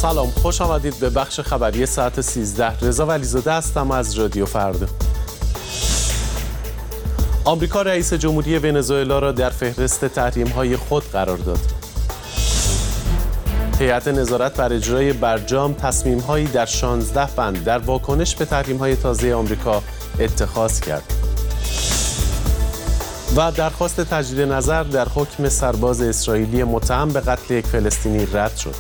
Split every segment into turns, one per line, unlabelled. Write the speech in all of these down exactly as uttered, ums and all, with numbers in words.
سلام، خوش آمدید به بخش خبری ساعت سیزده. رضا ولیزاده هستم از رادیو فردا. آمریکا رئیس جمهوری ونزوئلا را در فهرست تحریم‌های خود قرار داد. هیئت نظارت بر اجرای برجام تصمیم‌هایی در شانزده بند در واکنش به تحریم‌های تازه آمریکا اتخاذ کرد. و درخواست تجدید نظر در حکم سرباز اسرائیلی متهم به قتل یک فلسطینی رد شد.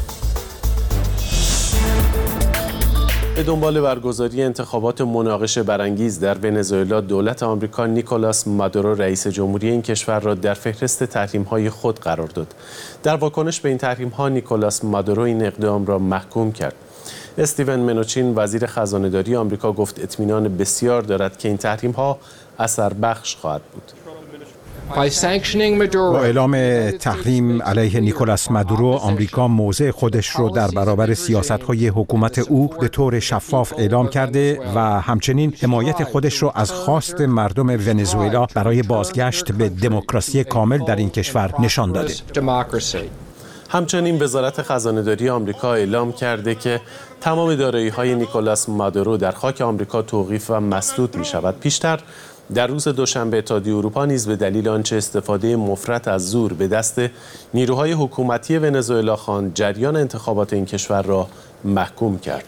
به دنبال برگزاری انتخابات مناقشه برانگیز در ونزوئلا، دولت آمریکا نیکولاس مادورو رئیس جمهوری این کشور را در فهرست تحریم‌های خود قرار داد. در واکنش به این تحریم‌ها، نیکولاس مادورو این اقدام را محکوم کرد. استیون منوچین وزیر خزانه‌داری آمریکا گفت اطمینان بسیار دارد که این تحریم‌ها اثر بخش خواهد بود.
با اعلام تحریم علیه نیکولاس مادورو، آمریکا موضع خودش رو در برابر سیاست‌های حکومت او به طور شفاف اعلام کرده و همچنین حمایت خودش رو از خواست مردم ونزوئلا برای بازگشت به دموکراسی کامل در این کشور نشان داده.
همچنین وزارت خزانه‌داری آمریکا اعلام کرده که تمام دارایی‌های نیکولاس مادورو در خاک آمریکا توقیف و مسدود می‌شود. پیشتر در روز دوشنبه اتحادیه اروپا نیز به دلیل آنچه استفاده مفرط از زور به دست نیروهای حکومتی ونزوئلا خواند، جریان انتخابات این کشور را محکوم کرد.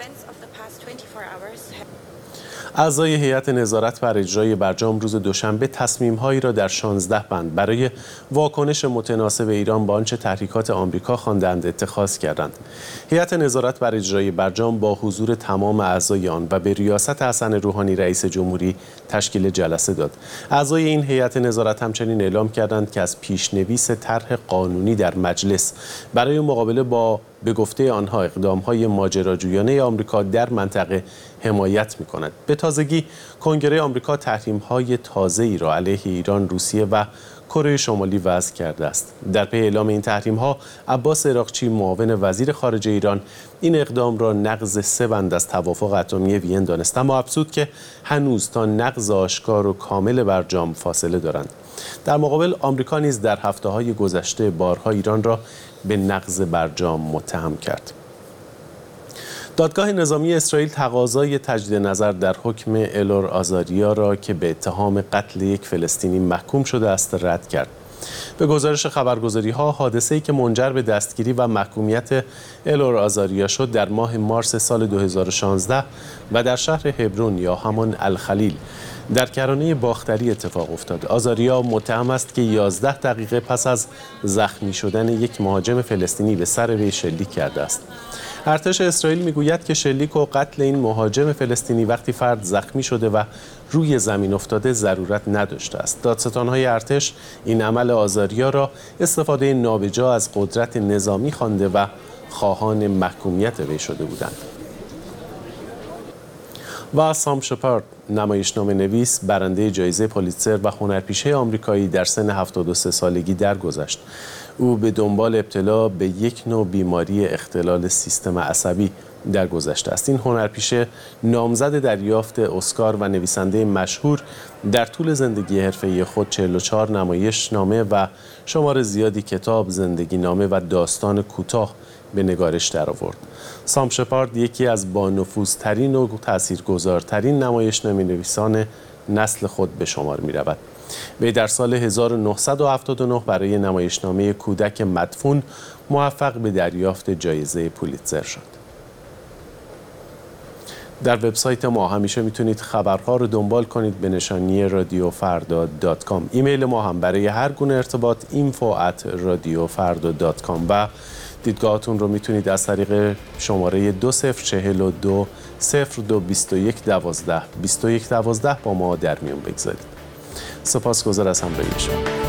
اعضای هیئت نظارت بر اجرای برجام روز دوشنبه تصمیم‌هایی را در شانزده بند برای واکنش متناسب ایران با آنچه تحریکات آمریکا خواندند اتخاذ کردند. هیئت نظارت بر اجرای برجام با حضور تمام اعضای آن و به ریاست حسن روحانی رئیس جمهوری تشکیل جلسه داد. اعضای این هیئت نظارت همچنین اعلام کردند که از پیشنویس طرح قانونی در مجلس برای مقابله با به گفته آنها اقدام‌های ماجراجویانه آمریکا در منطقه حمایت می‌کند. به تازگی کنگره آمریکا تحریم‌های تازه‌ای را علیه ایران، روسیه و کره شمالی وضع کرده است. در پی اعلام این تحریم‌ها، عباس عراقچی معاون وزیر خارجه ایران این اقدام را نقض سه بند از توافق اتمی وین دانست، اما افزود که هنوز تا نقض آشکار و کامل برجام فاصله دارند. در مقابل، آمریکا نیز در هفته‌های گذشته بارها ایران را به نقض برجام متهم کرد. دادگاه نظامی اسرائیل تقاضای تجدید نظر در حکم الور آزاریا را که به اتهام قتل یک فلسطینی محکوم شده است رد کرد. به گزارش خبرگزاری‌ها، حادثه‌ای که منجر به دستگیری و محکومیت الور آزاریا شد در ماه مارس سال دو هزار و شانزده و در شهر هبرون یا همان الخلیل در کرانه باختری اتفاق افتاد. آزاریا متهم است که یازده دقیقه پس از زخمی شدن یک مهاجم فلسطینی به سر وی شلیک کرده است. ارتش اسرائیل میگوید که شلیک و قتل این مهاجم فلسطینی وقتی فرد زخمی شده و روی زمین افتاده ضرورت نداشته است. دادستان‌های ارتش این عمل آزاریا را استفاده نابجا از قدرت نظامی خوانده و خواهان محکومیت وی شده بودند. و سام شپارد، نمایشنامه نویس، برنده جایزه پولیتزر و هنرپیشه آمریکایی، در سن هفتاد و سه سالگی درگذشت. او به دنبال ابتلا به یک نوع بیماری اختلال سیستم عصبی درگذشته است. این هنرپیشه نامزد دریافت اسکار و نویسنده مشهور در طول زندگی حرفه‌ای خود چهل و چهار نمایشنامه و شمار زیادی کتاب، زندگی نامه و داستان کوتاه به نگارش درآورد. سام شپارد یکی از بانفوذترین و تاثیرگذارترین نمایشنامه‌نویسان نسل خود به شمار می‌رود. وی در سال هزار و نهصد و هفتاد و نه برای نمایشنامه کودک مدفون موفق به دریافت جایزه پولیتزر شد. در وبسایت ما همیشه میتونید خبرها رو دنبال کنید به نشانی رادیو فردا دات کام. ایمیل ما هم برای هر گونه ارتباط اینفو ات رادیو فردا دات کام و دیدگاهاتون رو میتونید از طریق شماره دو صفر چهل و دو صفر دو بیست و یک دوازده بیست و یک دوازده با ما در میون بگذارید. سپاسگزار از همراهی شما.